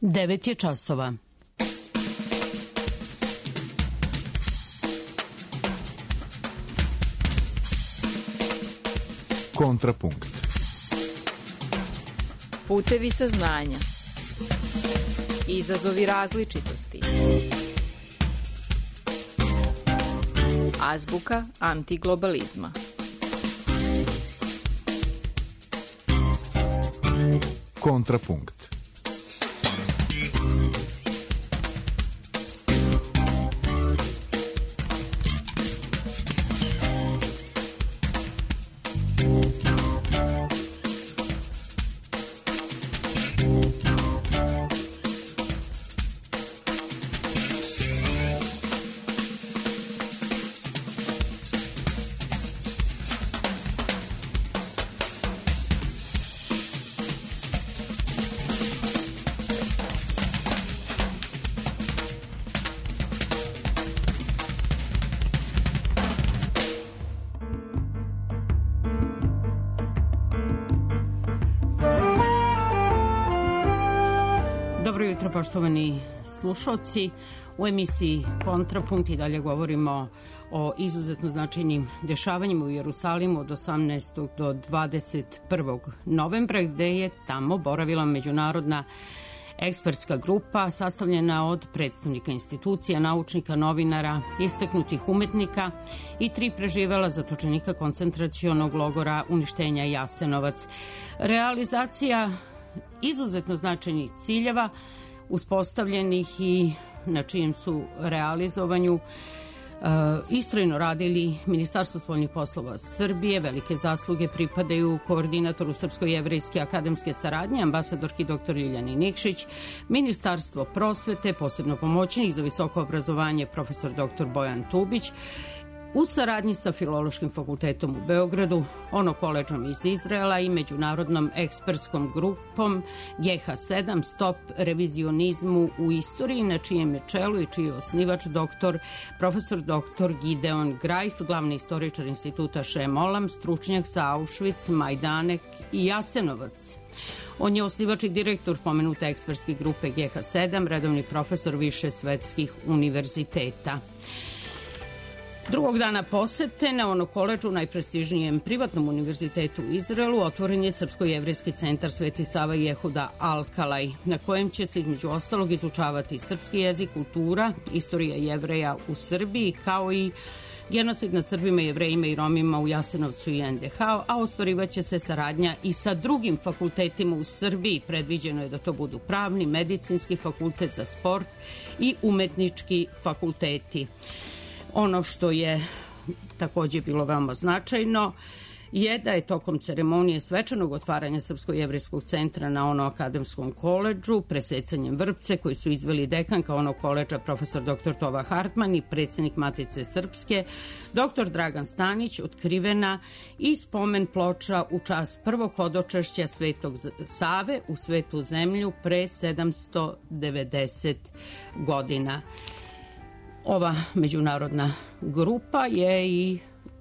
9 je časova. Kontrapunkt. Putevi saznanja. Izazovi različitosti. Azbuka antiglobalizma. Kontrapunkt. Poštovani slušalci, u emisiji Kontrapunkt i dalje govorimo o izuzetno značajnim dešavanjima u Jerusalimu od 18. do 21. novembra, gde je tamo boravila međunarodna ekspertska grupa sastavljena od predstavnika institucija, naučnika, novinara, istaknutih umetnika i 3 preživela zatočenika koncentracionog logora uništenja Jasenovac. Realizacija izuzetno značajnih ciljeva uspostavljenih i na čijem su realizovanju istrajno radili Ministarstvo spoljnih poslova Srbije. Velike zasluge pripadaju koordinatoru Srpsko-jevrejske akademske saradnje, ambasadorki dr. Ljiljani Nikšić, Ministarstvo prosvete, posebno pomoćnik za visoko obrazovanje profesor dr. Bojan Tubić, u saradnji sa Filološkim fakultetom u Beogradu, ono koledžom iz Izraela i međunarodnom ekspertskom grupom GH7 Stop revizionizmu u istoriji, na čijem je čelu i čiji je osnivač profesor dr. Gideon Grajf, glavni istoričar instituta Šem Olam, stručnjak sa Auschwitz, Majdanek i Jasenovac. On je osnivač i direktor pomenute ekspertske grupe GH7, redovni profesor više svetskih univerziteta. Drugog dana posete na ono koledžu, najprestižnijem privatnom univerzitetu u Izraelu, otvoren je Srpsko-jevrejski centar Sveti Sava Jehuda Alkalaj, na kojem će se između ostalog izučavati srpski jezik, kultura, istorija Jevreja u Srbiji, kao i genocid nad Srbima, Jevrejima i Romima u Jasenovcu i NDH, a ostvarivaće se saradnja i sa drugim fakultetima u Srbiji. Predviđeno je da to budu pravni, medicinski fakultet za sport i umetnički fakulteti. Ono što je takođe bilo veoma značajno je da je tokom ceremonije svečanog otvaranja Srpsko-jevrejskog centra na ono akademskom koledžu presecanjem vrpce koji su izveli dekanka ono koledža profesor dr. Tova Hartman i predsjednik Matice Srpske dr. Dragan Stanić otkrivena i spomen ploča u čast prvog hodočašća Svetog Save u Svetu zemlju pre 790 godina. Ova međunarodna grupa je i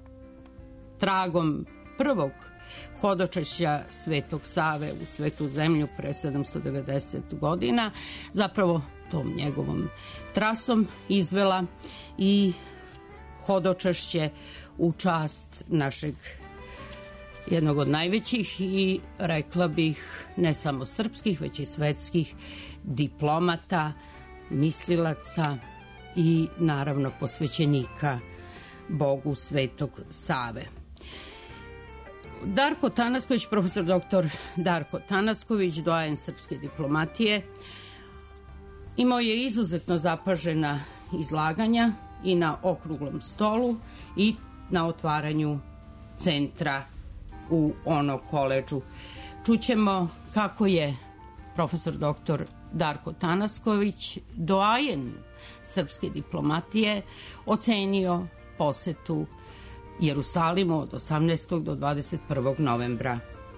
tragom prvog hodočašća Svetog Save u Svetu zemlju pre 790 godina, zapravo tom njegovom trasom izvela i hodočašće u čast našeg jednog od najvećih i rekla bih ne samo srpskih, već i svetskih diplomata, mislilaca i naravno posvećenika Bogu Svetog Save. Darko Tanasković, profesor dr. Darko Tanasković, doajen srpske diplomatije, imao je izuzetno zapažena izlaganja i na okruglom stolu i na otvaranju centra u ono koledžu. Čućemo kako je profesor dr. Darko Tanasković, doajen srpske diplomatije, ocenio posetu Jerusalimu od 18. do 21. novembra.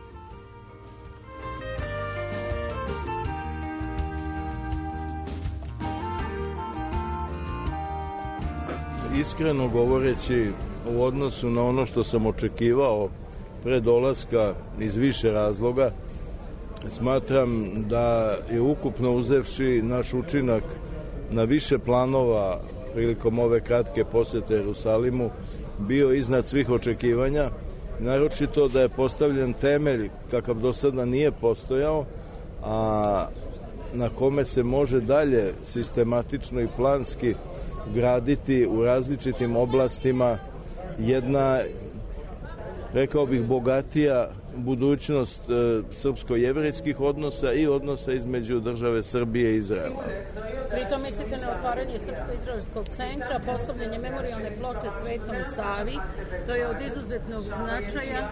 Iskreno govoreći, u odnosu na ono što sam očekivao pre dolaska iz više razloga, smatram da je ukupno uzevši naš učinak na više planova prilikom ove kratke posete Jerusalimu bio iznad svih očekivanja, naročito da je postavljen temelj kakav do sada nije postojao, a na kome se može dalje sistematično i planski graditi u različitim oblastima jedna, rekao bih, bogatija budućnost srpsko-jevrejskih odnosa i odnosa između države Srbije i Izraela. Pritom mislite na otvaranje Srpsko-izraelskog centra, postavljanje memorijalne ploče Svetom Savi, to je od izuzetnog značaja.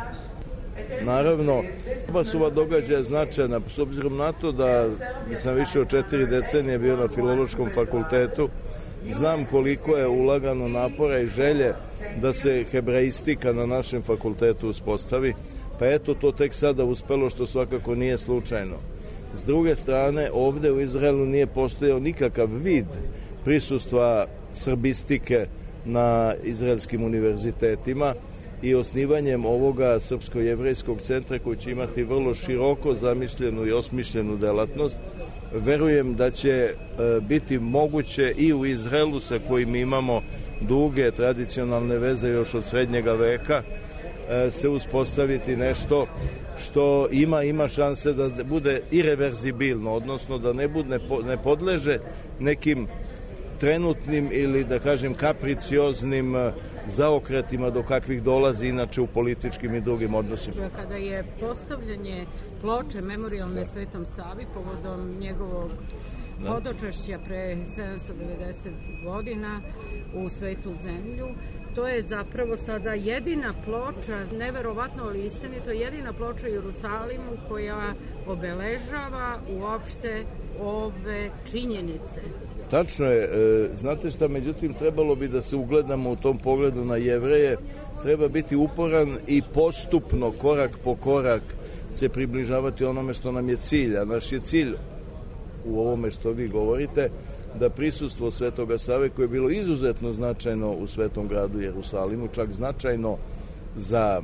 Naravno, oba su ova događaja značajna, s obzirom na to da sam više od 4 decenije bio na Filološkom fakultetu, znam koliko je ulagano napora i želje da se hebraistika na našem fakultetu uspostavi, pa eto to tek sada uspelo, što svakako nije slučajno. S druge strane, ovde u Izraelu nije postojao nikakav vid prisustva srbistike na izraelskim univerzitetima i osnivanjem ovoga Srpsko-jevrejskog centra koji će imati vrlo široko zamišljenu i osmišljenu delatnost, verujem da će biti moguće i u Izraelu, sa kojim imamo duge tradicionalne veze još od srednjega veka, se uspostaviti nešto što ima šanse da bude ireverzibilno, odnosno da ne podleže nekim trenutnim ili, da kažem, kapricioznim zaokretima do kakvih dolazi inače u političkim i drugim odnosima. Kada je postavljanje ploče memorijalne Svetom Savi povodom njegovog hodočašća pre 790 godina u svetu zemlju, to je zapravo sada jedina ploča, neverovatno ali istinito, jedina ploča u Jerusalimu koja obeležava uopšte ove činjenice. Tačno je. Znate šta, međutim, trebalo bi da se ugledamo u tom pogledu na Jevreje. Treba biti uporan i postupno, korak po korak, se približavati onome što nam je cilj. A naš je cilj u ovome što vi govorite, da prisustvo Svetoga Save, koje je bilo izuzetno značajno u svetom gradu Jerusalimu, čak značajno za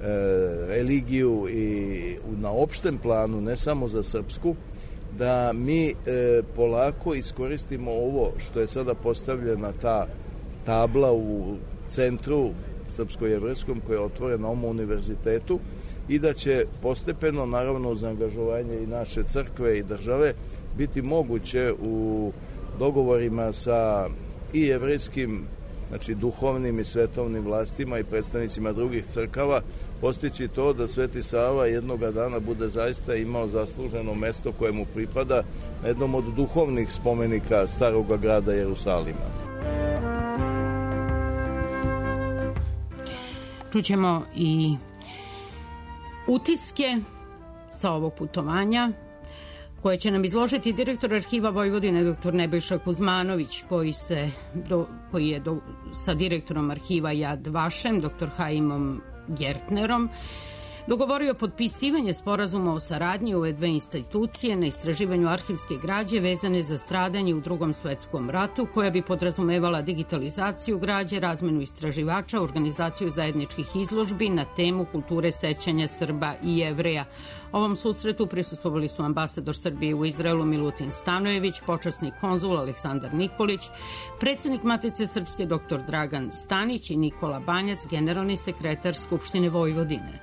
religiju i na opštem planu, ne samo za srpsku, da mi polako iskoristimo ovo što je sada postavljena ta tabla u centru srpsko-jevrejskom koja je otvorena na ovom univerzitetu i da će postepeno, naravno uz angažovanje i naše crkve i države, biti moguće u dogovorima sa i jevrejskim, znači duhovnim i svetovnim vlastima i predstavnicima drugih crkava, postići to da Sveti Sava jednoga dana bude zaista imao zasluženo mesto koje mu pripada na jednom od duhovnih spomenika staroga grada Jerusalima. Čućemo i utiske sa ovog putovanja koje će nam izložiti direktor Arhiva Vojvodine dr. Nebojša Kuzmanović, koji je sa direktorom Arhiva Yad Vashem, dr. Haimom Gertnerom, dogovorio potpisivanje sporazuma o saradnji ove dve institucije na istraživanju arhivske građe vezane za stradanje u Drugom svetskom ratu, koja bi podrazumevala digitalizaciju građe, razmenu istraživača, organizaciju zajedničkih izložbi na temu kulture sećanja Srba i Jevreja. Ovom susretu prisustvovali su ambasador Srbije u Izraelu Milutin Stanojević, počasni konzul Aleksandar Nikolić, predsednik Matice Srpske dr. Dragan Stanić i Nikola Banjac, generalni sekretar Skupštine Vojvodine.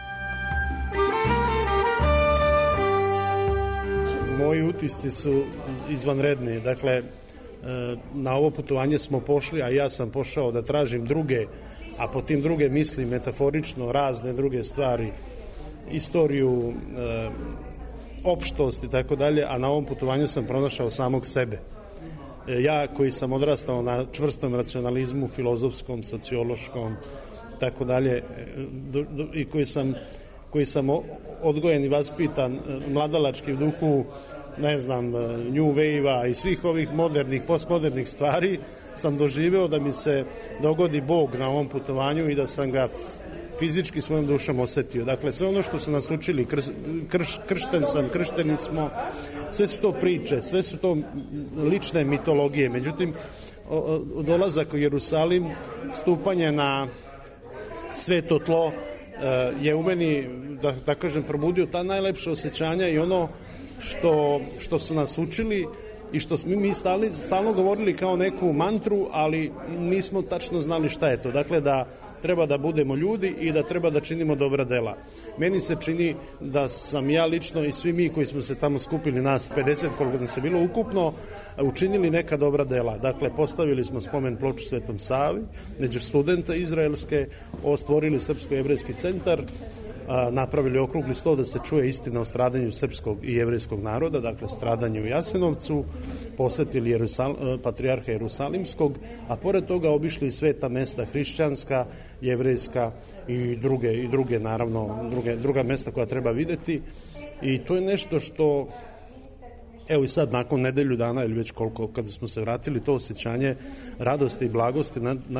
Moji utisci su izvanredni. Dakle, na ovo putovanje smo pošli, a ja sam pošao da tražim druge, a po tim druge mislim metaforično razne druge stvari, istoriju, opštost i tako dalje, a na ovom putovanju sam pronašao samog sebe. Ja koji sam odrastao na čvrstom racionalizmu, filozofskom, sociološkom, tako dalje, i koji sam odgojen i vaspitan mladalački u duhu, ne znam, New Wave-a i svih ovih modernih, postmodernih stvari, sam doživeo da mi se dogodi Bog na ovom putovanju i da sam ga fizički svojom dušom osetio. Dakle, sve ono što su nas učili, kršten sam, kršteni smo, sve su to priče, sve su to lične mitologije. Međutim, dolazak u Jerusalim, stupanje na sveto tlo, je u meni, da kažem, probudio ta najlepša osjećanja i ono što su nas učili i što smo mi stalno govorili kao neku mantru, ali nismo tačno znali šta je to. Dakle, da treba da budemo ljudi i da treba da činimo dobra dela. Meni se čini da sam ja lično i svi mi koji smo se tamo skupili, nas 50 koliko nas je bilo ukupno, učinili neka dobra dela. Dakle, postavili smo spomen ploču Svetom Savi, među studenta izraelske, stvorili Srpsko-jevrejski centar, napravili okrugli sto da se čuje istina o stradanju srpskog i jevrejskog naroda, dakle stradanju u Jasenovcu, posetili patrijarha Jerusalimskog, a pored toga obišli sveta mesta hrišćanska, jevrejska i druge naravno, druga mesta koja treba videti. I to je nešto što, evo i sad nakon nedelju dana ili već koliko, kada smo se vratili, to osjećanje radosti i blagosti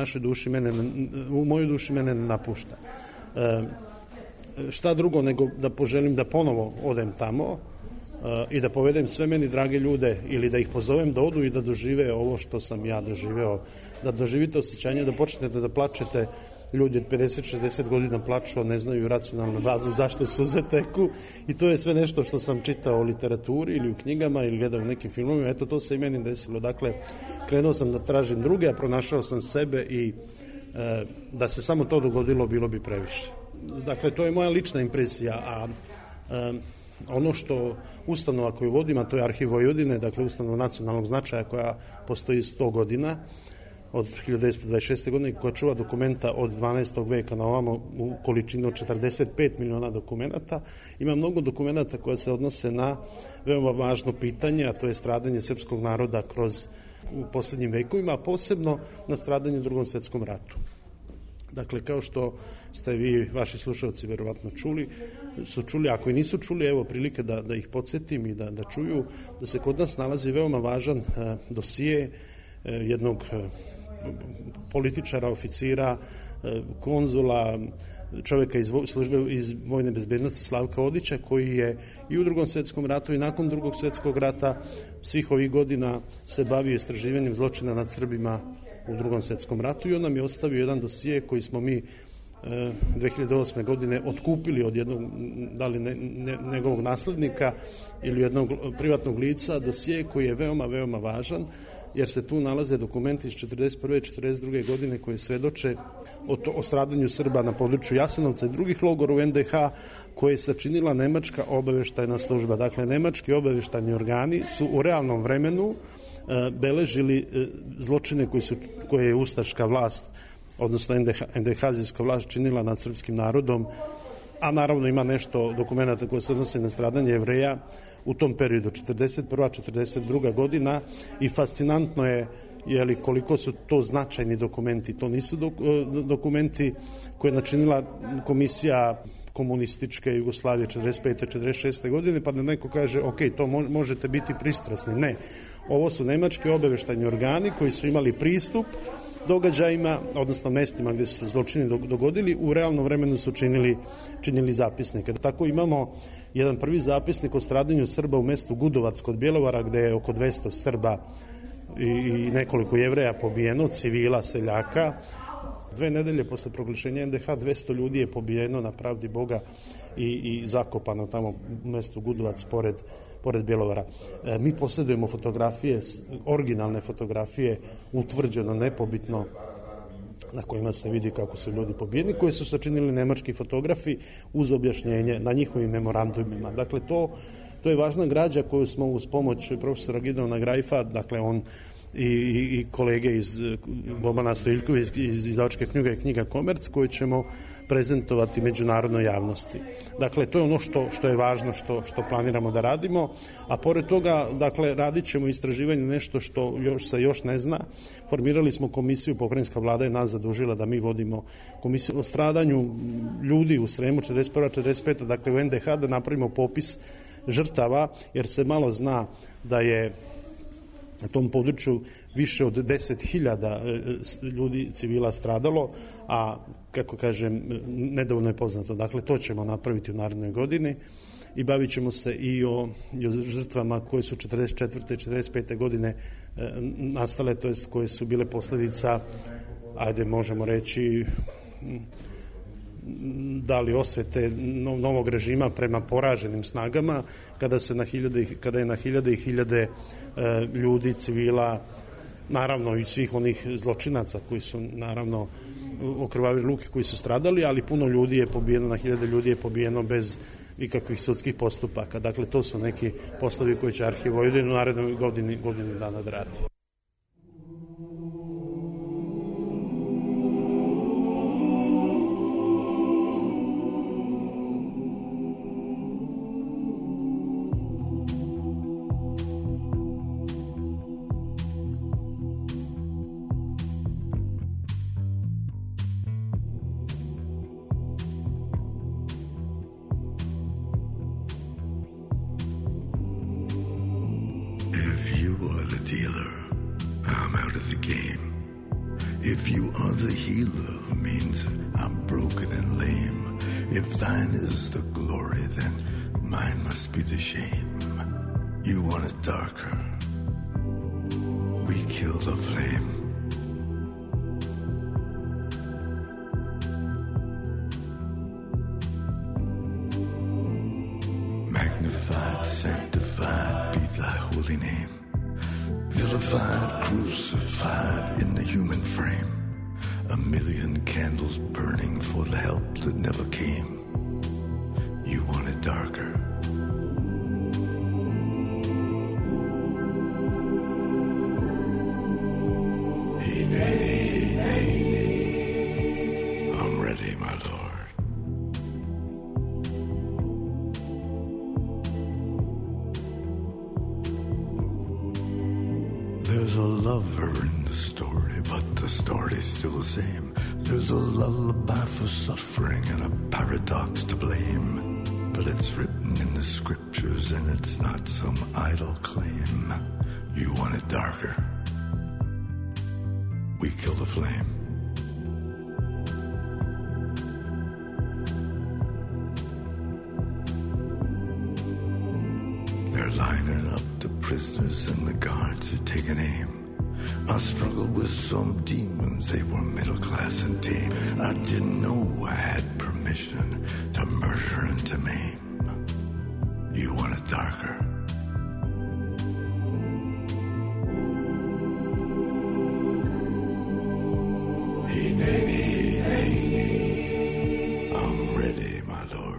u mojoj duši mene ne napušta. Šta drugo nego da poželim da ponovo odem tamo i da povedem sve meni drage ljude ili da ih pozovem da odu i da dožive ovo što sam ja doživeo, da doživite osjećanje, da počnete da plačete. Ljudi od 50-60 godina plaču, ne znaju racionalno razlog zašto suze teku i to je sve nešto što sam čitao u literaturi ili u knjigama ili gledao u nekim filmovima. Eto, to se i meni desilo. Dakle, krenuo sam da tražim druge, a pronašao sam sebe i da se samo to dogodilo bilo bi previše. Dakle, to je moja lična impresija, a ono što ustanova koju vodim, a to je Arhiv Vojvodine, dakle ustanova nacionalnog značaja koja postoji 100 godina, od 1926. godine, koja čuva dokumenta od 12. veka na ovamo u količinu od 45 miliona dokumenta. Ima mnogo dokumenta koja se odnose na veoma važno pitanje, a to je stradanje srpskog naroda u poslednjim vekovima, a posebno na stradanje u Drugom svetskom ratu. Dakle, kao što ste vi, vaši slušalci, verovatno su čuli, ako i nisu čuli, evo prilike da ih podsjetim i da čuju, da se kod nas nalazi veoma važan dosije jednog političara, oficira, konzula, čovjeka iz službe iz vojne bezbednosti Slavka Odića, koji je i u Drugom svetskom ratu i nakon Drugog svetskog rata svih ovih godina se bavio istraživanjem zločina nad Srbima u Drugom svetskom ratu i on nam je ostavio jedan dosije koji smo mi 2008. godine otkupili od jednog, da li njegovog naslednika ili jednog privatnog lica, dosije koji je veoma, veoma važan, jer se tu nalaze dokumenti iz 41. i 42. godine koji svedoče o stradanju Srba na području Jasenovca i drugih logora u NDH koje je sačinila nemačka obaveštajna služba. Dakle, nemački obaveštajni organi su u realnom vremenu beležili zločine koje je ustaška vlast, odnosno NDH-zijska vlast činila nad srpskim narodom, a naravno ima nešto dokumenta koje se odnose na stradanje Jevreja u tom periodu, 41. 42. godina, i fascinantno je koliko su to značajni dokumenti. To nisu dokumenti koje je načinila komisija komunističke Jugoslavije 45. 46. godine, pa da neko kaže, ok, to možete biti pristrasni. Ne. Ovo su nemački obaveštajni organi koji su imali pristup događajima, odnosno mestima gdje su se zločini dogodili, u realnom vremenu su činili zapisnike. Tako imamo jedan prvi zapisnik o stradanju Srba u mestu Gudovac kod Bjelovara, gde je oko 200 Srba i nekoliko Jevreja pobijeno, civila, seljaka. 2 nedelje posle proglašenja NDH 200 ljudi je pobijeno na pravdi Boga i zakopano tamo u mestu Gudovac pored Bjelovara. Mi posjedujemo fotografije, originalne fotografije, utvrđeno, nepobitno, na kojima se vidi kako su ljudi pobijeni, koji su sačinili nemački fotografi uz objašnjenje na njihovim memorandumima. Dakle, to je važna građa koju smo uz pomoć profesora Gideona Grajfa, dakle on i kolege iz Bobana Stojiljković iz izdavačke knjiga Komerc, koju ćemo prezentovati međunarodnoj javnosti. Dakle, to je ono što je važno, što planiramo da radimo, a pored toga, dakle, radit ćemo istraživanje nešto što se još ne zna. Formirali smo komisiju, pokrajinska vlada je nas zadužila da mi vodimo komisiju o stradanju ljudi u Sremu 41. 45. dakle u NDH, da napravimo popis žrtava, jer se malo zna da je na tom području više od 10.000 ljudi, civila stradalo, a, kako kažem, nedovoljno je poznato. Dakle, to ćemo napraviti u narednoj godini i bavit ćemo se i o žrtvama koje su 44. i 45. godine nastale, to jest koje su bile posljedica, ajde možemo reći, dali osvete novog režima prema poraženim snagama, kada je na hiljade i hiljade ljudi, civila, naravno i svih onih zločinaca koji su naravno okrvavili ruke, koji su stradali, ali puno ljudi je pobijeno, na hiljade ljudi je pobijeno bez ikakvih sudskih postupaka. Dakle, to su neki poslovi koji će Arhiv Vojvodine u narednoj godini dana da radi. There's a lover in the story, but the story's still the same. There's a lullaby for suffering and a paradox to blame. But it's written in the scriptures and it's not some idle claim. You want it darker? We kill the flame. They're lining up the prisoners and the guards are taking aim. I struggled with some demons, they were middle class and tame. I didn't know I had permission to murder and to maim. You want it darker? I'm ready, my lord.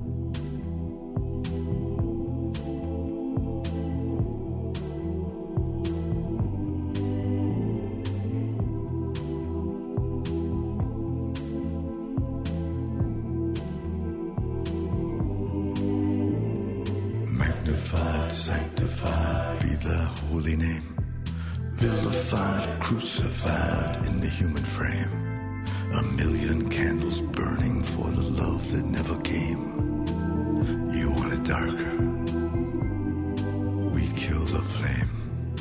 Magnified, sanctified be thy holy name. Vilified, crucified in the human frame. A million candles burning for the love that never came. You want it darker? We kill the flame.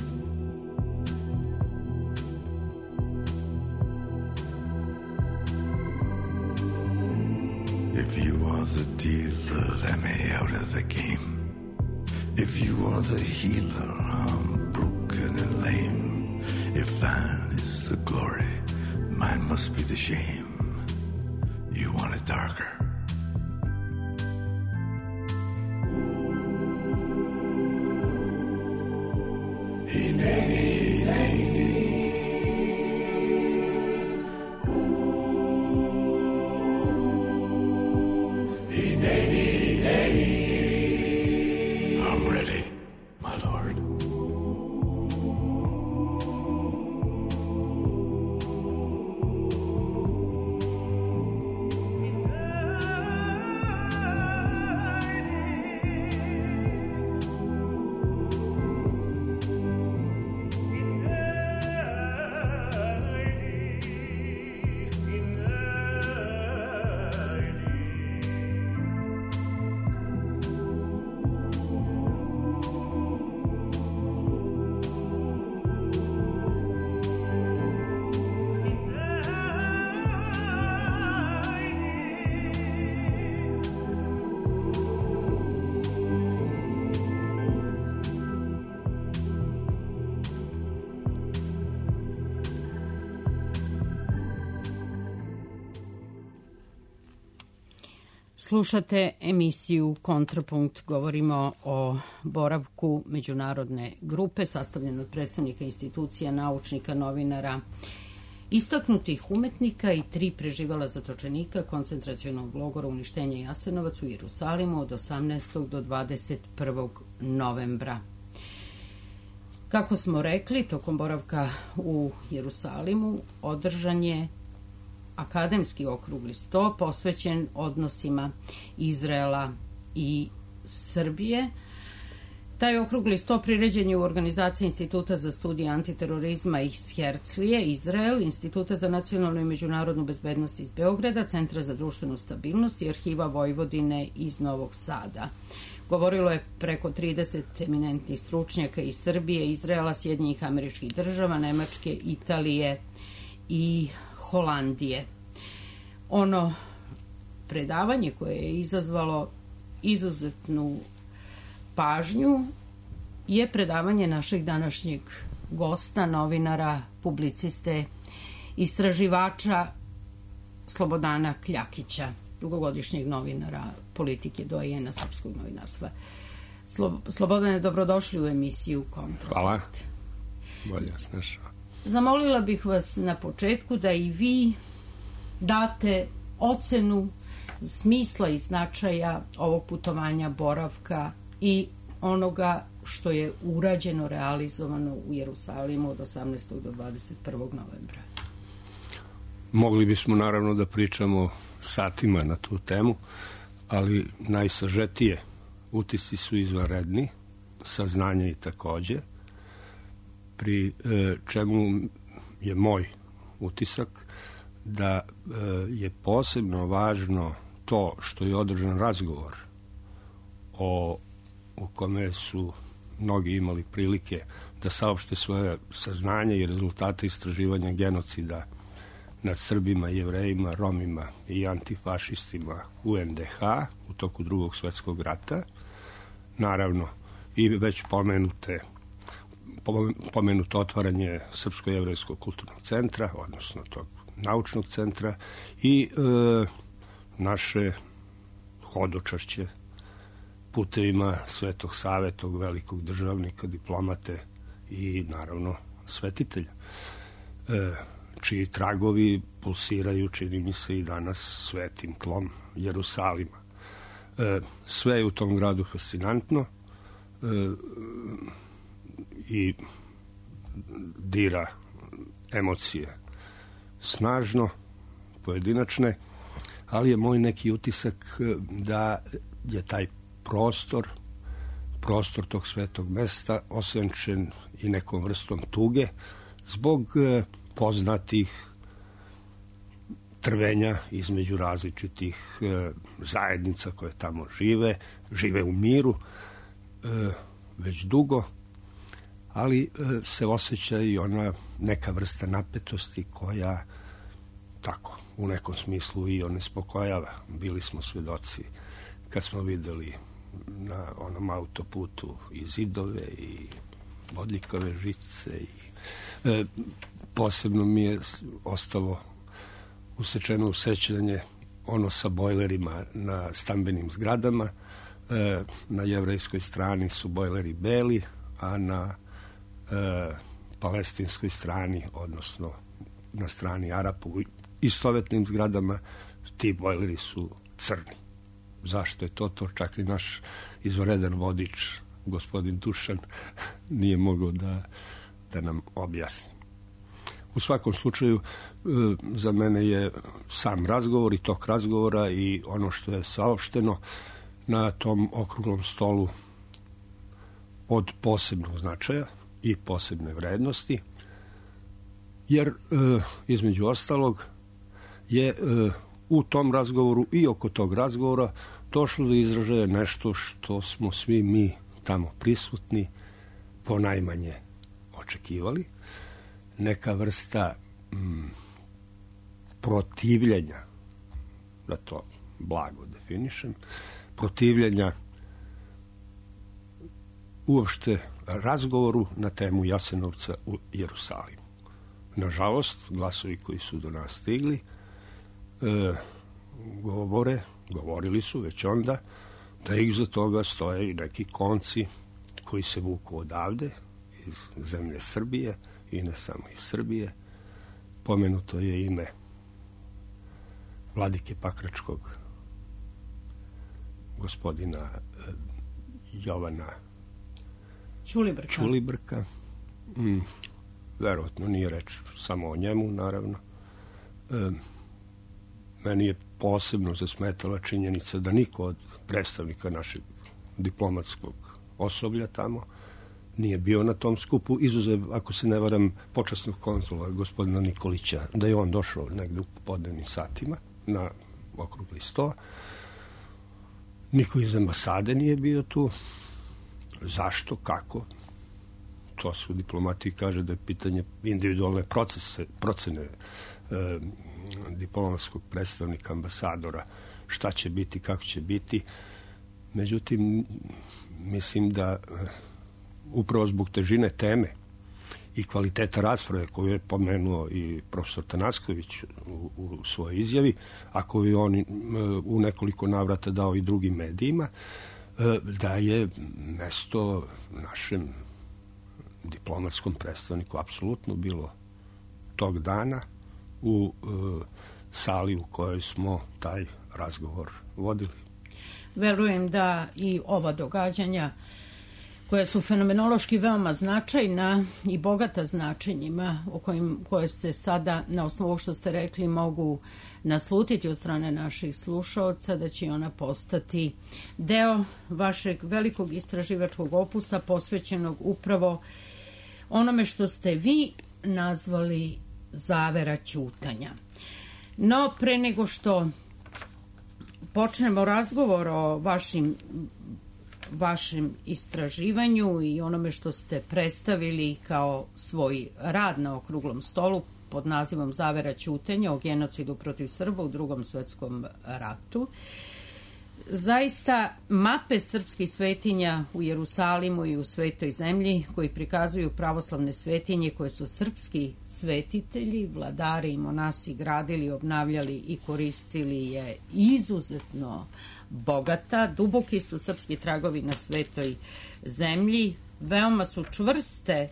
If you are the dealer, let me out of the game. If you are the healer, I'm broken and lame. If thine is the glory, mine must be the shame. You want it darker? I'm ready, my lord. Slušate emisiju Kontrapunkt. Govorimo o boravku međunarodne grupe sastavljene od predstavnika institucija, naučnika, novinara, istaknutih umetnika i 3 preživala zatočenika koncentracionog logora uništenja Jasenovac u Jerusalimu od 18. do 21. novembra. Kako smo rekli, tokom boravka u Jerusalimu održan je akademski okrugli sto posvećen odnosima Izraela i Srbije. Taj okrugli sto priređen je u organizaciji Instituta za studije antiterorizma iz Herzlije, Izrael, Instituta za nacionalnu i međunarodnu bezbednost iz Beograda, Centra za društvenu stabilnost i Arhiva Vojvodine iz Novog Sada. Govorilo je preko 30 eminentnih stručnjaka iz Srbije, Izraela, Sjedinjenih Američkih Država, Nemačke, Italije i Holandije. Ono predavanje koje je izazvalo izuzetnu pažnju je predavanje našeg današnjeg gosta, novinara, publiciste, istraživača Slobodana Kljakića, dugogodišnjeg novinara politike, doajena srpskog novinarstva. Slobodane, dobrodošli u emisiju Kontrakt. Hvala. Bolje vas našao. Zamolila bih vas na početku da i vi date ocenu smisla i značaja ovog putovanja, boravka i onoga što je urađeno, realizovano u Jerusalimu od 18. do 21. novembra. Mogli bismo naravno da pričamo satima na tu temu, ali najsažetije utisci su izvanredni, saznanje i takođe, pri čemu je moj utisak da je posebno važno to što je održan razgovor u kome su mnogi imali prilike da saopšte svoje saznanje i rezultate istraživanja genocida nad Srbima, Jevrejima, Romima i antifašistima u NDH u toku Drugog svjetskog rata. Naravno, i već pomenuto otvaranje Srpsko-jevrejskog kulturnog centra, odnosno tog naučnog centra i naše hodočašće putevima Svetog Save, tog velikog državnika, diplomate i naravno svetitelja, čiji tragovi pulsiraju, čini mi se, i danas svetim tlom Jerusalima. Sve je u tom gradu fascinantno i dira emocije snažno, pojedinačne, ali je moj neki utisak da je taj prostor tog svetog mesta osenčen i nekom vrstom tuge zbog poznatih trvenja između različitih zajednica koje tamo žive u miru već dugo, ali se osjeća i ona neka vrsta napetosti koja tako u nekom smislu i onespokojava. Bili smo svedoci kad smo videli na onom autoputu i zidove i bodljikave žice i posebno mi je ostalo usečeno u sećanje ono sa bojlerima na stambenim zgradama. Na jevrejskoj strani su bojleri beli, a na palestinskoj strani, odnosno na strani Arapa u istovetnim zgradama, ti bojleri su crni. Zašto je to? To čak i naš izvanredan vodič, gospodin Dušan, nije mogao da nam objasni. U svakom slučaju, za mene je sam razgovor i tok razgovora i ono što je saopšteno na tom okruglom stolu od posebnog značaja i posebne vrednosti, jer između ostalog je u tom razgovoru i oko tog razgovora došlo do izražaja nešto što smo svi mi tamo prisutni ponajmanje očekivali, neka vrsta protivljenja, da to blago definišem, protivljenja uopšte razgovoru na temu Jasenovca u Jerusalimu. Nažalost, glasovi koji su do nas stigli govore govorili su već onda da iza toga stoje i neki konci koji se vuku odavde, iz zemlje Srbije i ne samo iz Srbije. Pomenuto je ime vladike Pakračkog, gospodina Jovana Ćulibrka. Verovatno nije reč samo o njemu, naravno. Meni je posebno zasmetala činjenica da niko od predstavnika našeg diplomatskog osoblja tamo nije bio na tom skupu, izuzev, ako se ne varam, počasnog konzula gospodina Nikolića, da je on došao negde u popodnevnim satima na okrugli sto. Niko iz ambasade nije bio tu. Zašto, kako? To su diplomati kaže da je pitanje individualne procene diplomatskog predstavnika, ambasadora, šta će biti, kako će biti. Međutim, mislim da upravo zbog težine teme i kvaliteta rasprave koju je pomenuo i profesor Tanasković u svojoj izjavi, a koju je on u nekoliko navrata dao i drugim medijima, da je mesto našem diplomatskom predstavniku apsolutno bilo tog dana u sali u kojoj smo taj razgovor vodili. Verujem da i ova događanja koja su fenomenološki veoma značajna i bogata značenjima koje se sada na osnovu što ste rekli mogu naslutiti od strane naših slušaoca, da će ona postati deo vašeg velikog istraživačkog opusa posvećenog upravo onome što ste vi nazvali zavera ćutanja. No, pre nego što počnemo razgovor o vašem istraživanju i onome što ste predstavili kao svoj rad na okruglom stolu pod nazivom Zavera ćutanja o genocidu protiv Srba u Drugom svetskom ratu, zaista mape srpskih svetinja u Jerusalimu i u Svetoj zemlji koji prikazuju pravoslavne svetinje koje su srpski svetitelji, vladari i monasi gradili, obnavljali i koristili je izuzetno bogata. Duboki su srpski tragovi na Svetoj zemlji, veoma su čvrste,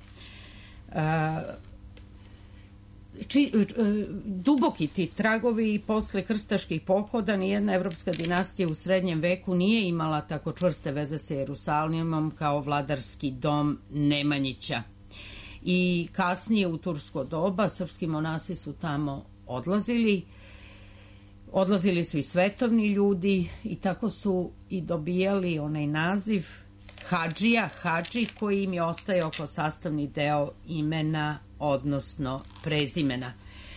duboki ti tragovi i posle krstaških pohoda nijedna evropska dinastija u srednjem veku nije imala tako čvrste veze sa Jerusalimom kao vladarski dom Nemanjića. I kasnije u tursko doba srpski monasi su tamo odlazili su i svetovni ljudi i tako su i dobijali onaj naziv hadži koji im je ostajao kao sastavni deo imena, odnosno prezimena.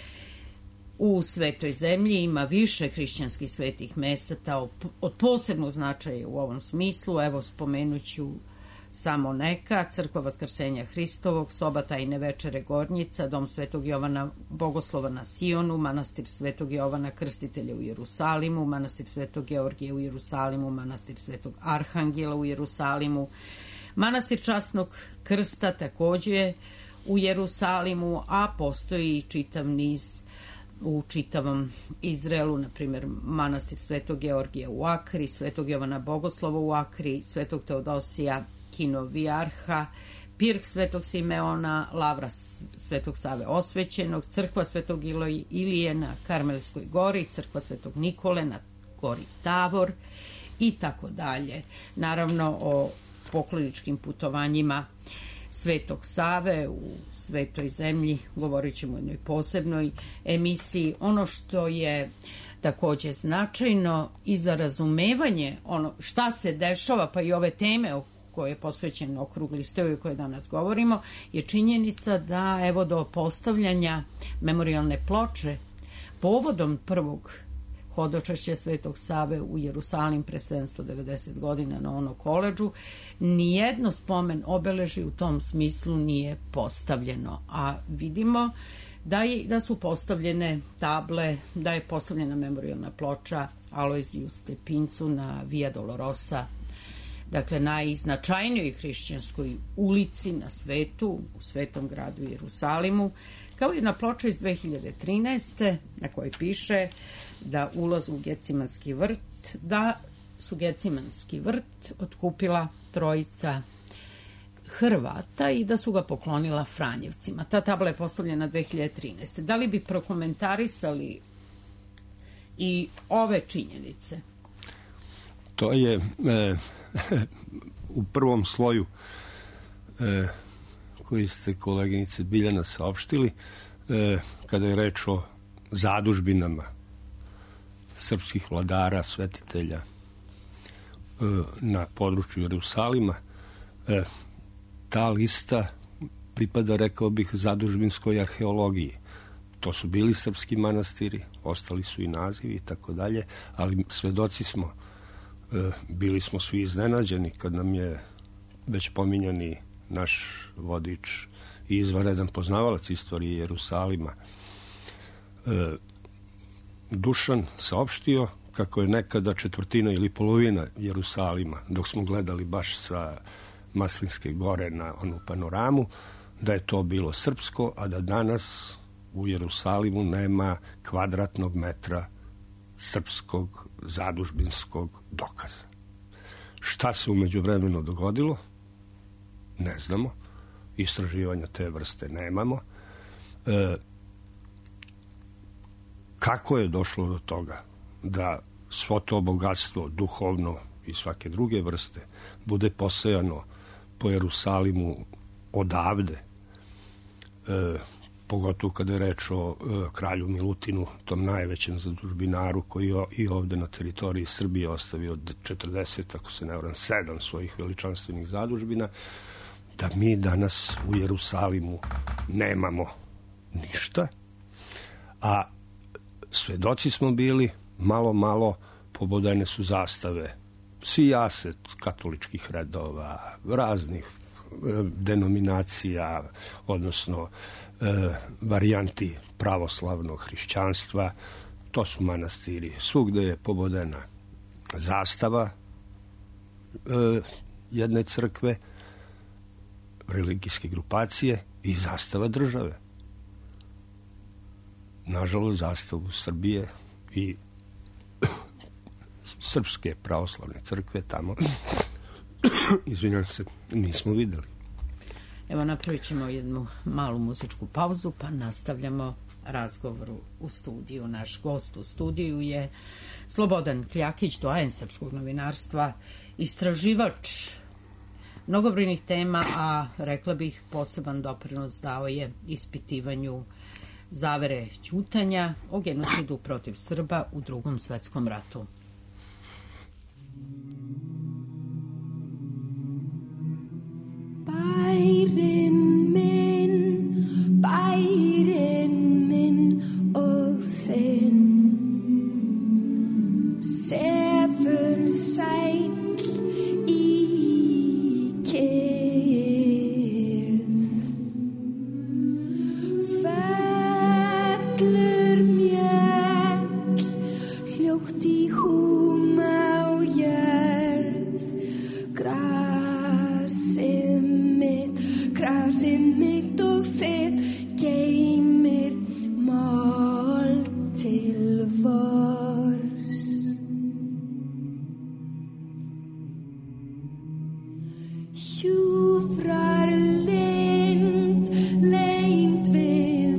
U Svetoj zemlji ima više hrišćanskih svetih mesta od posebnog značaja u ovom smislu. Evo, spomenuću samo neka: crkva Vaskrsenja Hristovog, soba Tajne večere Gornjica, dom Svetog Jovana Bogoslova na Sionu, manastir Svetog Jovana Krstitelja u Jerusalimu, manastir Svetog Georgija u Jerusalimu, manastir Svetog Arhangela u Jerusalimu, manastir Časnog Krsta takođe u Jerusalimu, a postoji i čitav niz u čitavom Izraelu, na primjer manastir Svetog Georgija u Akri, Svetog Jovana Bogoslova u Akri, Svetog Teodosija Kinovijarha, Pirk Svetog Simeona, Lavra Svetog Save Osvećenog, crkva Svetog Ilije na Karmelskoj gori, crkva Svetog Nikole na gori Tavor i tako dalje. Naravno, o pokloničkim putovanjima Svetog Save u Svetoj zemlji govorit ćemo u jednoj posebnoj emisiji. Ono što je takođe značajno i za razumevanje ono šta se dešava, pa i ove teme o koje je posvećen okrugli sto o kojoj danas govorimo, je činjenica da evo do postavljanja memorijalne ploče povodom prvog hodočašća Svetog Save u Jerusalim pre 790 godina na ono koledžu, nijedno spomen obeleži u tom smislu nije postavljeno. A vidimo da su postavljene table, da je postavljena memorijalna ploča Alojziju Stepincu na Via Dolorosa, dakle najznačajnijoj hrišćanskoj ulici na svetu, u svetom gradu Jerusalimu, kao jedna ploča iz 2013. na kojoj piše da ulaz u Gecimanski vrt fakt da su Gecimanski vrt otkupila trojica Hrvata i da su ga poklonila Franjevcima. Ta tabla je postavljena 2013. Da li bi prokomentarisali i ove činjenice? To je u prvom sloju koji ste, koleginice Biljana, saopštili, kada je reč o zadužbinama srpskih vladara, svetitelja na području Jerusalima, ta lista pripada, rekao bih, zadužbinskoj arheologiji. To su bili srpski manastiri, ostali su i nazivi i tako dalje, ali svedoci smo, bili smo svi iznenađeni kad nam je već pominjani naš vodič i izvanredan poznavalac istorije Jerusalima Dušan saopštio kako je nekada četvrtina ili polovina Jerusalima, dok smo gledali baš sa Maslinske gore na onu panoramu, da je to bilo srpsko, a da danas u Jerusalimu nema kvadratnog metra srpskog zadužbinskog dokaza. Šta se umeđu vremenu dogodilo? Ne znamo. Istraživanja te vrste nemamo. Kako je došlo do toga da svo to bogatstvo, duhovno i svake druge vrste, bude posejano po Jerusalimu odavde, pogotovo kada je reč o kralju Milutinu, tom najvećem zadužbinaru koji je i ovde na teritoriji Srbije ostavio 40, ako se ne varam, 7 svojih veličanstvenih zadužbina, da mi danas u Jerusalimu nemamo ništa, a svedoci smo bili, malo pobodene su zastave sijaset katoličkih redova, raznih denominacija, odnosno varijanti pravoslavnog hrišćanstva. To su manastiri. Svugde je pobodena zastava jedne crkve, religijske grupacije i zastava države. Nažalost, zastavu Srbije i Srpske pravoslavne crkve tamo, izvinjam se, nismo videli. Evo, napravit ćemo jednu malu muzičku pauzu, pa nastavljamo razgovor u studiju. Naš gost u studiju je Slobodan Kljakić, doajen srpskog novinarstva, istraživač mnogobrojnih tema, a rekla bih poseban doprinos dao je ispitivanju zavere ćutanja o genocidu protiv Srba u Drugom svetskom ratu. Bærin minn og þinn sefur sæll í kyrrð, fellur mjöll hljótt í húma og jörð, grasið mitt og þitt geymir mold til vors. Hjúfrar lind leynd við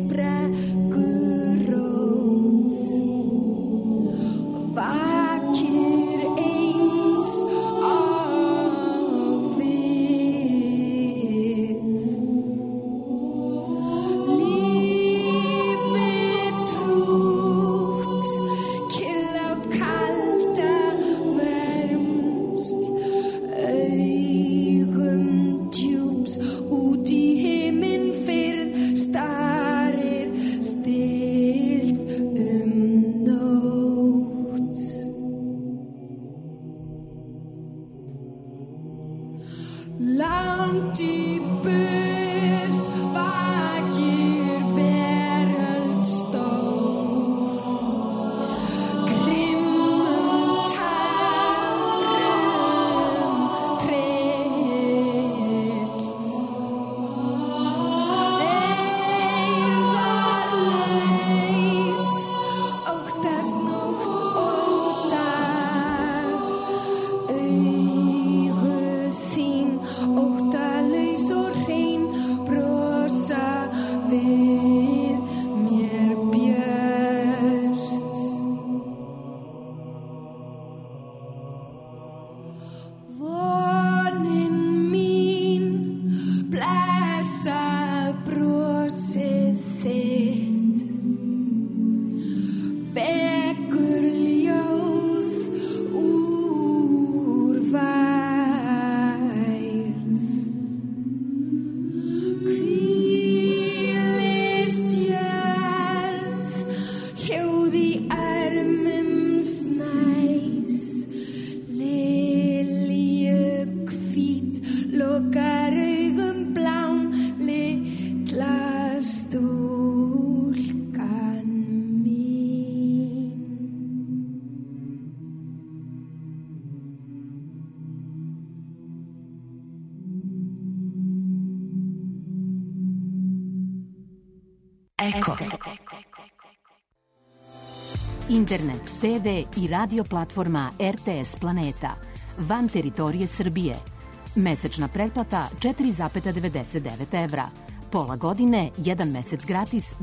brekkurót, vakir eins og við. Lífið trútt, kyrrlát kalda vermsl, augum djúps út í himinn fyrð starir stillt nótt. Langt í burt vakir veröld stór, grimmum tárum tryllt. lesa brosið þitt vekur ljóð úr værð hvílist jörð hljóð í armum snæs lilju hvít lokar augum blám litla stúlkan mín. Eko. Internet, TV i radio platforma RTS Planeta. Van teritorije Srbije. Mesečna pretplata 4,99 evra. Pola godine, 1 mesec gratis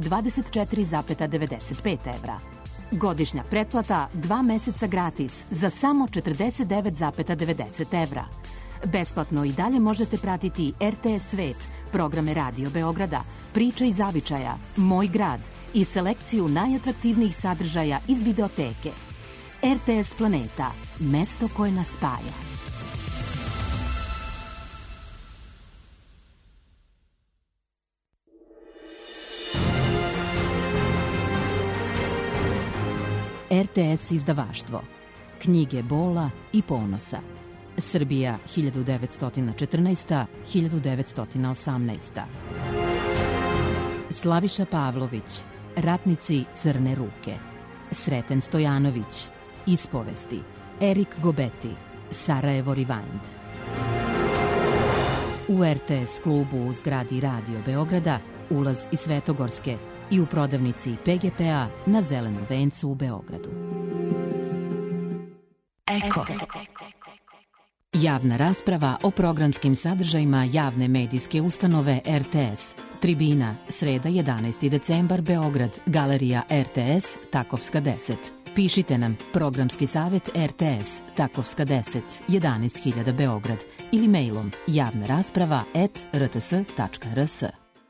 24,95 evra. Godišnja pretplata 2 meseca gratis za samo 49,90 evra. Besplatno i dalje možete pratiti RTS Svet, programe Radio Beograda, Priče iz zavičaja, Moj grad i selekciju najatraktivnijih sadržaja iz videoteke. RTS Planeta, mesto koje nas spaja. RTS izdavaštvo. Knjige bola i ponosa. Srbija 1914-1918. Slaviša Pavlović, Ratnici Crne ruke. Sreten Stojanović, Ispovesti. Erik Gobeti, Sarajevo Rewind. U RTS klubu u zgradi Radio Beograda ulaz iz Svetogorske i u prodavnici PGP-a na Zelenom vencu u Beogradu. Eko. Javna rasprava o programskim sadržajima javne medijske ustanove RTS. Tribina, sreda 11. decembar, Beograd, Galerija RTS, Takovska 10. Pišite nam programski savjet RTS, Takovska 10, 11.000 Beograd ili mailom javnarasprava@rts.rs.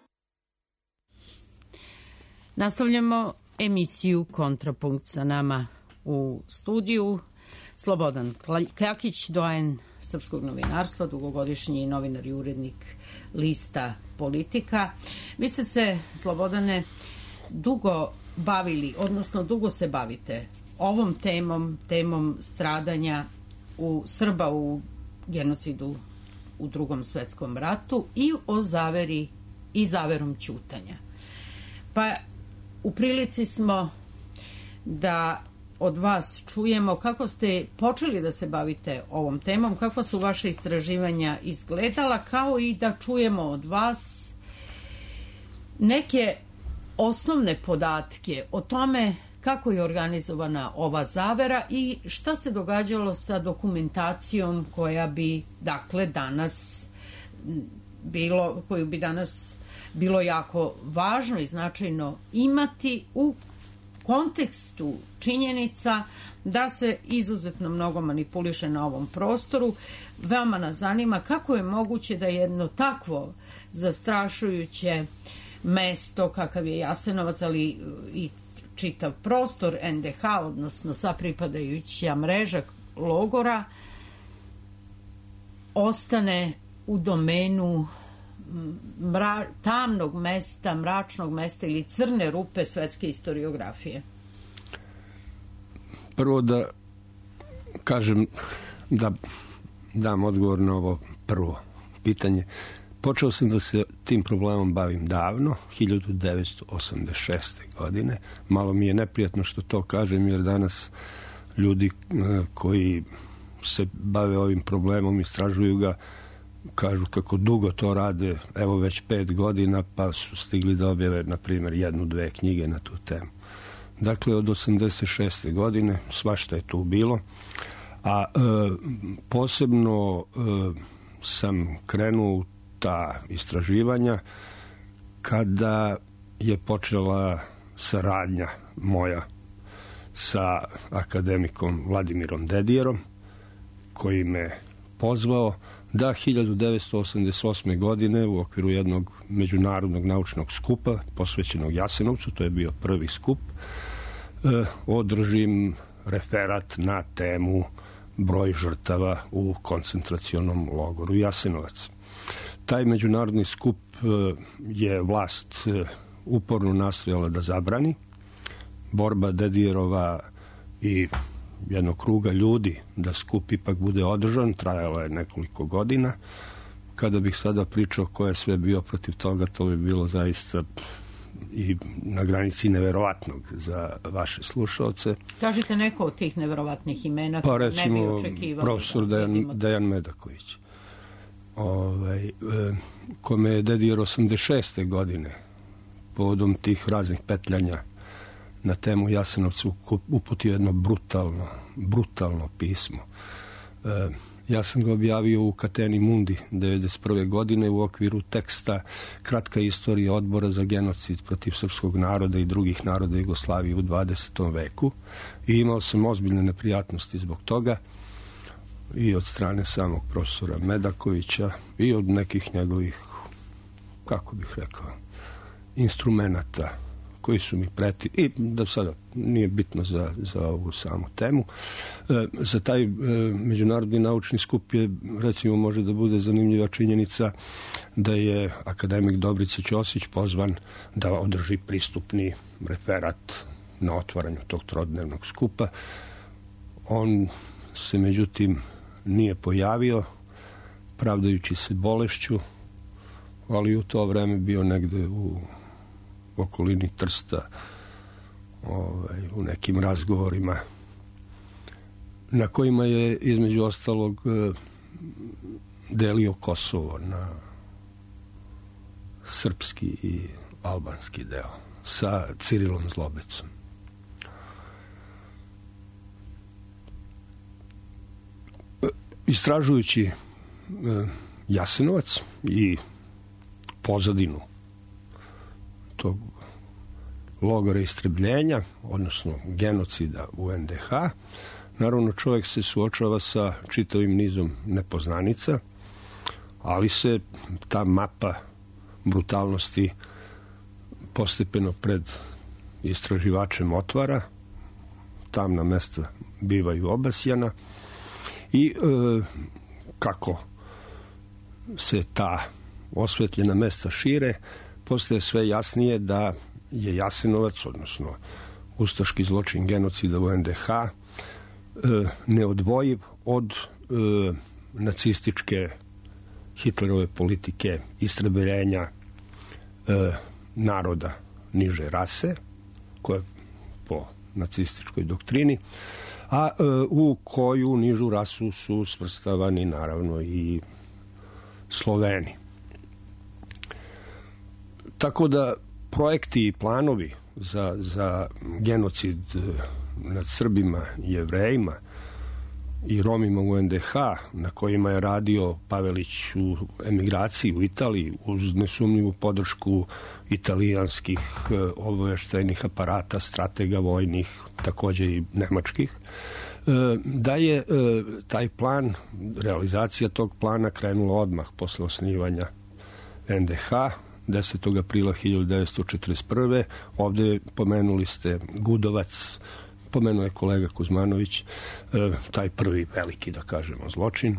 Nastavljamo emisiju Kontrapunkt. Sa nama u studiju Slobodan Kljakić, doajen srpskog novinarstva, dugogodišnji novinar i urednik lista Politika. Vi ste se, Slobodane, dugo bavili, odnosno dugo se bavite ovom temom stradanja Srba u genocidu u Drugom svetskom ratu i o zaveri i zaverom ćutanja. Pa u prilici smo da od vas čujemo kako ste počeli da se bavite ovom temom, kako su vaše istraživanja izgledala, kao i da čujemo od vas neke osnovne podatke o tome kako je organizovana ova zavera i šta se događalo sa dokumentacijom koja bi, dakle, danas bilo jako važno i značajno imati u kontekstu činjenica da se izuzetno mnogo manipuliše na ovom prostoru. Veoma nas zanima kako je moguće da jedno takvo zastrašujuće mesto kakav je Jasenovac, ali i čitav prostor NDH, odnosno sa pripadajuća mreža logora, ostane u domenu tamnog mesta, mračnog mesta ili crne rupe svetske istoriografije? Prvo da kažem, da dam odgovor na ovo prvo pitanje. Počeo sam da se tim problemom bavim davno, 1986. godine. Malo mi je neprijatno što to kažem, jer danas ljudi koji se bave ovim problemom, istražuju ga, kažu kako dugo to rade, evo već 5 godina, pa su stigli da objave, na primjer, 1-2 knjige na tu temu. Dakle, od 86. godine svašta je tu bilo, a posebno sam krenuo u ta istraživanja kada je počela saradnja moja sa akademikom Vladimirom Dedijerom, koji me pozvao da 1988. godine u okviru jednog međunarodnog naučnog skupa posvećenog Jasenovcu, to je bio prvi skup, održim referat na temu broj žrtava u koncentracionom logoru Jasenovac. Taj međunarodni skup je vlast uporno nastojala da zabrani. Borba Dedijerova i jednog kruga ljudi da skup ipak bude održan trajala je nekoliko godina. Kada bih sada pričao ko je sve bio protiv toga, to bi bilo zaista i na granici neverovatnog za vaše slušaoce. Kažite neko od tih neverovatnih imena, pa recimo, ne bi očekivali. Profesor Dejan Medaković, kome je Dedijer 86. godine povodom tih raznih petljanja na temu Jasenovca uputio jedno brutalno pismo. Ja sam ga objavio u Kateni Mundi 1991. godine u okviru teksta Kratka istorija odbora za genocid protiv srpskog naroda i drugih naroda Jugoslavije u 20. veku i imao sam ozbiljne neprijatnosti zbog toga i od strane samog profesora Medakovića i od nekih njegovih, kako bih rekao, instrumenata koji su mi preti, i da sada nije bitno za ovu samu temu. Za taj međunarodni naučni skup je, recimo, može da bude zanimljiva činjenica da je akademik Dobrica Ćosić pozvan da održi pristupni referat na otvaranju tog trodnevnog skupa. On se, međutim, nije pojavio, pravdajući se bolešću, ali u to vreme bio negde u okolini Trsta, u nekim razgovorima na kojima je između ostalog delio Kosovo na srpski i albanski deo sa Cirilom Zlobecom. Istražujući Jasenovac i pozadinu tog logora istrebljenja, odnosno genocida u NDH, naravno čovjek se suočava sa čitavim nizom nepoznanica, ali se ta mapa brutalnosti postepeno pred istraživačem otvara, tamna mesta bivaju obasjana i kako se ta osvetljena mesta šire, postaje sve jasnije da je Jasenovac, odnosno ustaški zločin genocida u NDH, neodvojiv od nacističke Hitlerove politike istrebljenja naroda niže rase, koja po nacističkoj doktrini, a u koju nižu rasu su svrstavani naravno i Sloveni. Tako da projekti i planovi za genocid nad Srbima, Jevrejima i Romima u NDH, na kojima je radio Pavelić u emigraciji u Italiji uz nesumnjivu podršku italijanskih obaveštajnih aparata, stratega vojnih, takođe i nemačkih, da je taj plan, realizacija tog plana krenula odmah posle osnivanja NDH, 10. aprila 1941. Ovde pomenuli ste Gudovac, pomenuo je kolega Kuzmanović, taj prvi veliki, da kažemo, zločin.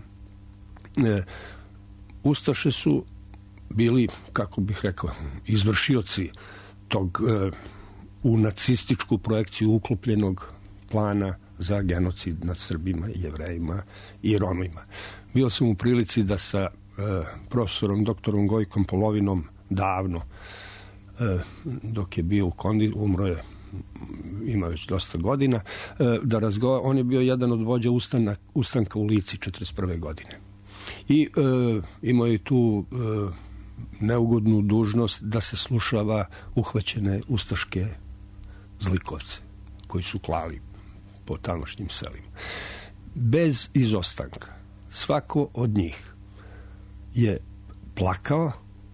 Ustaše su bili, kako bih rekao, izvršioci tog u nacističku projekciju uklopljenog plana za genocid nad Srbima, Jevrejima i Romima. Bio sam u prilici da sa profesorom doktorom Gojkom Polovinom davno, dok je bio u Kondi, umro je, ima već dosta godina, da razgovara. On je bio jedan od vođa ustanka u Lici 1941. godine. I imao je tu neugodnu dužnost da se slušava uhvaćene ustaške zlikovce koji su klali po tamošnjim selima. Bez izostanka. Svako od njih je plakao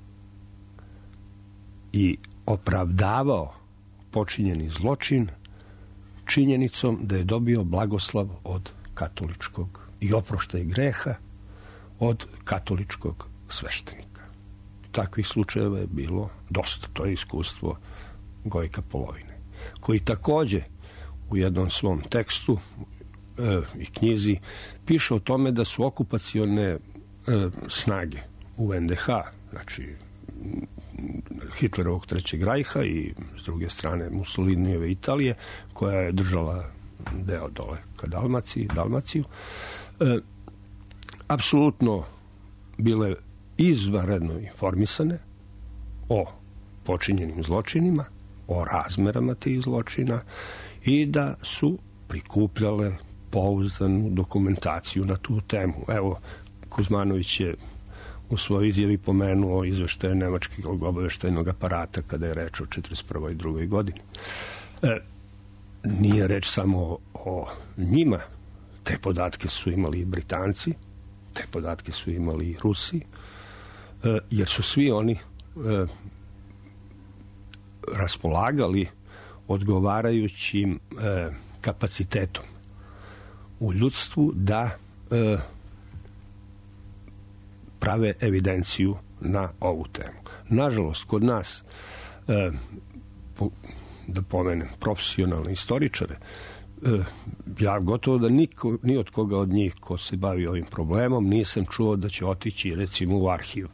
i opravdavao počinjeni zločin činjenicom da je dobio blagoslav od katoličkog i oproštaj greha od katoličkog sveštenika. Takvih slučajeva je bilo dosta. To je iskustvo Gojka Polovine, koji takođe u jednom svom tekstu i knjizi piše o tome da su okupacione snage u NDH, znači Hitlerovog Trećeg rajha i s druge strane Mussolinijeve Italije, koja je držala deo dole ka Dalmaciju, apsolutno bile izvanredno informisane o počinjenim zločinima, o razmerama tih zločina i da su prikupljale pouzdanu dokumentaciju na tu temu. Evo, Kuzmanović je u svojoj izjavi pomenuo izveštaje nemačkog obaveštajnog aparata kada je reč o 1941. i 1942. godini. Nije reč samo o njima. Te podatke su imali i Britanci, te podatke su imali i Rusi, jer su svi oni raspolagali odgovarajućim kapacitetom u ljudstvu da prave evidenciju na ovu temu. Nažalost, kod nas, da pomenem profesionalne istoričare, ja gotovo da ni od koga od njih ko se bavi ovim problemom nisam čuo da će otići recimo u arhiv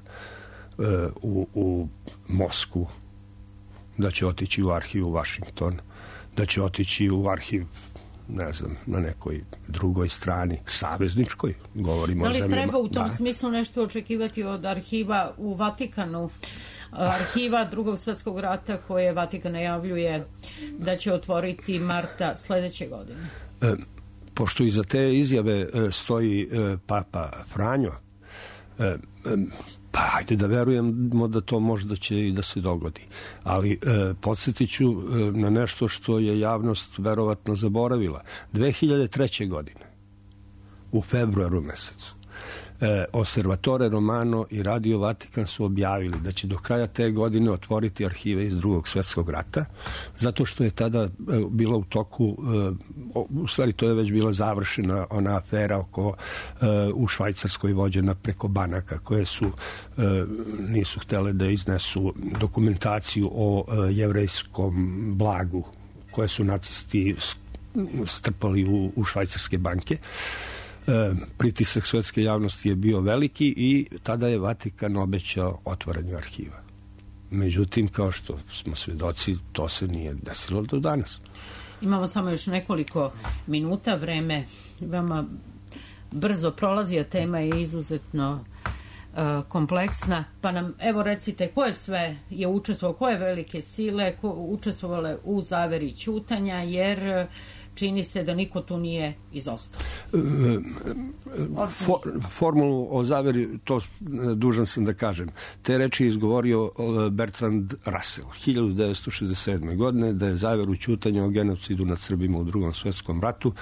u Moskvu, da će otići u arhiv u Washington, da će otići u arhiv ne znam, na nekoj drugoj strani, savezničkoj, govorimo o zemljama. Da li treba u tom smislu nešto očekivati od arhiva u Vatikanu? Arhiva Drugog svetskog rata koje Vatikan najavljuje da će otvoriti marta sledeće godine. Pošto iza te izjave stoji Papa Franjo, pa hajde da verujemo da to možda će i da se dogodi. Ali podsjetit ću na nešto što je javnost verovatno zaboravila. 2003. godine, u februaru mesecu, Osservatore Romano i Radio Vatikan su objavili da će do kraja te godine otvoriti arhive iz Drugog svetskog rata, zato što je tada bila u toku, u stvari to je već bila završena ona afera oko u Švajcarskoj vođena preko banaka koje su nisu htele da iznesu dokumentaciju o jevrejskom blagu koje su nacisti strpali u švajcarske banke. Pritisak svetske javnosti je bio veliki i tada je Vatikan obećao otvaranje arhiva. Međutim, kao što smo svedoci, to se nije desilo do danas. Imamo samo još nekoliko minuta, vreme veoma brzo prolazi, a tema je izuzetno kompleksna, pa nam evo recite koje sve je učestvovalo, koje velike sile učestvovale u zaveri ćutanja, jer čini se da niko tu nije izostao. Formulu o zaveri, to dužan sam da kažem. Te reči je izgovorio Bertrand Russell 1967. godine, da je zaveru ćutanja o genocidu nad Srbima u Drugom svetskom ratu,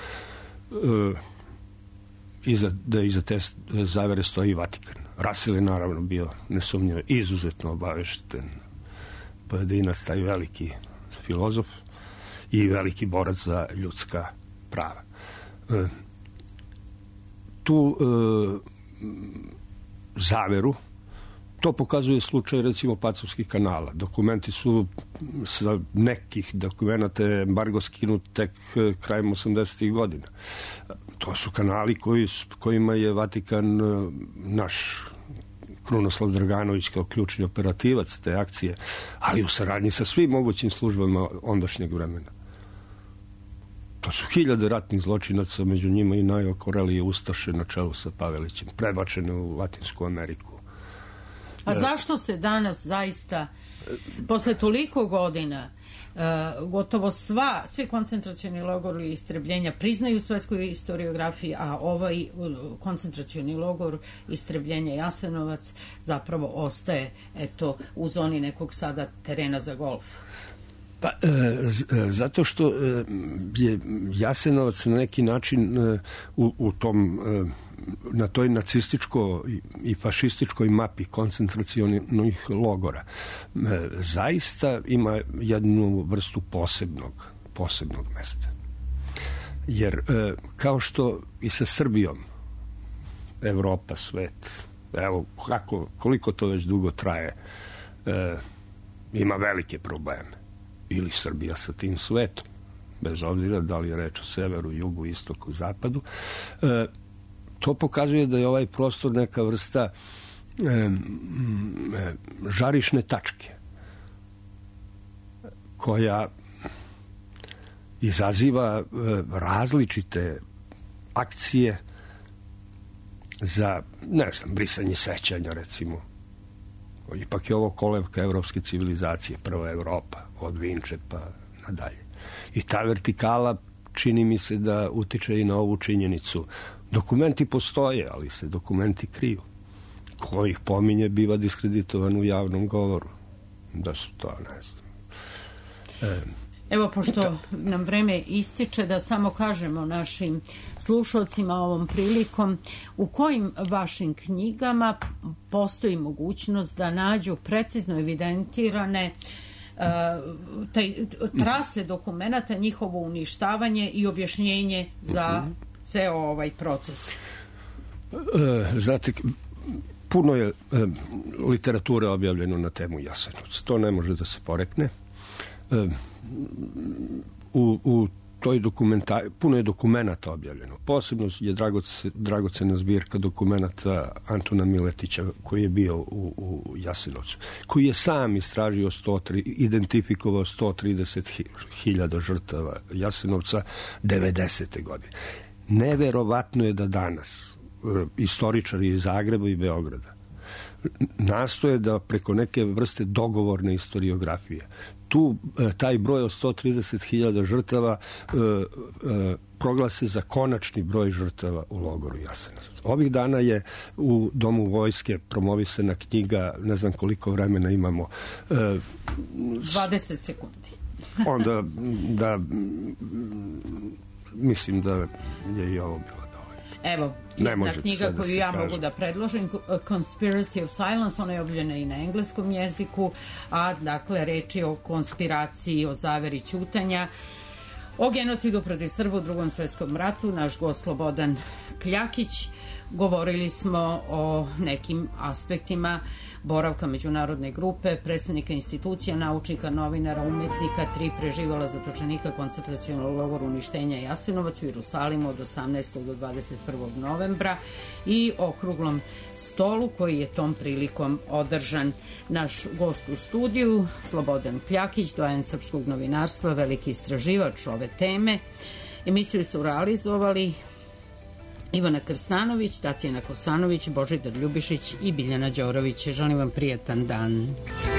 da iza te zavere stoji Vatikan. Russell je naravno bio nesumnjivo izuzetno obavešten pojedinac, taj veliki filozof i veliki borac za ljudska prava. Tu zaveru, to pokazuje slučaj recimo Pacovskih kanala. Dokumenti su sa nekih dokumenta embargo skinut tek krajem 80. godina. To su kanali kojima je Vatikan, naš Krunoslav Draganović kao ključni operativac te akcije, ali u saradnji sa svim mogućim službama ondašnjeg vremena. To su hiljade ratnih zločinaca, među njima i najokorelije ustaše na čelu sa Pavelićem, prebačene u Latinsku Ameriku. A zašto se danas zaista, posle toliko godina, gotovo svi koncentracioni logori istrebljenja priznaju svetsku historiografiju, a ovaj koncentracioni logor istrebljenja Jasenovac zapravo ostaje u zoni nekog sada terena za golf? Pa, zato što je Jasenovac na neki način u tom, na toj nacističkoj i fašističkoj mapi koncentracionih logora zaista ima jednu vrstu posebnog mesta. Jer kao što i sa Srbijom Evropa, svet, evo koliko to već dugo traje, ima velike probleme. Ili Srbija sa tim svetom, bez obzira da li je reč o severu, jugu, istoku, zapadu. To pokazuje da je ovaj prostor neka vrsta žarišne tačke koja izaziva različite akcije za, ne znam, brisanje sećanja, recimo. Ipak je ovo kolevka evropske civilizacije, prva Evropa, od Vinče pa nadalje. I ta vertikala čini mi se da utiče i na ovu činjenicu. Dokumenti postoje, ali se dokumenti kriju. Ko ih pominje biva diskreditovan u javnom govoru. Da su to, ne znam. Evo, pošto nam vreme ističe, da samo kažemo našim slušalcima ovom prilikom u kojim vašim knjigama postoji mogućnost da nađu precizno evidentirane trase dokumenta, njihovo uništavanje i objašnjenje za ceo ovaj proces. Znate, puno je literature objavljeno na temu Jasenovca. To ne može da se porekne. U toj puno je dokumenata objavljeno. Posebno je dragocena zbirka dokumenata Antuna Miletića, koji je bio u Jasenovcu, koji je sam istražio identifikovao 130.000 žrtava Jasenovca 90. godine. Neverovatno je da danas istoričari iz Zagreba i Beograda nastoje da preko neke vrste dogovorne historiografije taj broj od 130.000 žrtava proglase za konačni broj žrtava u logoru Jasenovac. Ovih dana je u Domu vojske promovisana knjiga, ne znam koliko vremena imamo. 20 sekundi. Onda da mislim da je i ovo bilo. Evo, jedna knjiga koju ja mogu da predložim, Conspiracy of Silence, ona je objavljena i na engleskom jeziku, a dakle reč je o konspiraciji, o zaveri ćutanja, o genocidu protiv Srba u Drugom svetskom ratu. Naš gost Slobodan Kljakić. Govorili smo o nekim aspektima boravka međunarodne grupe, predstavnika institucija, naučnika, novinara, umetnika, 3 preživela zatočenika koncentracionog logora uništenja Jasenovac u Jerusalimu od 18. do 21. novembra i okruglom stolu koji je tom prilikom održan. Naš gost u studiju, Slobodan Kljakić, doajen srpskog novinarstva, veliki istraživač ove teme. Emisiju su realizovali Ivana Krstanović, Tatjana Kosanović, Božidar Ljubišić i Biljana Đorović. Želim vam prijetan dan.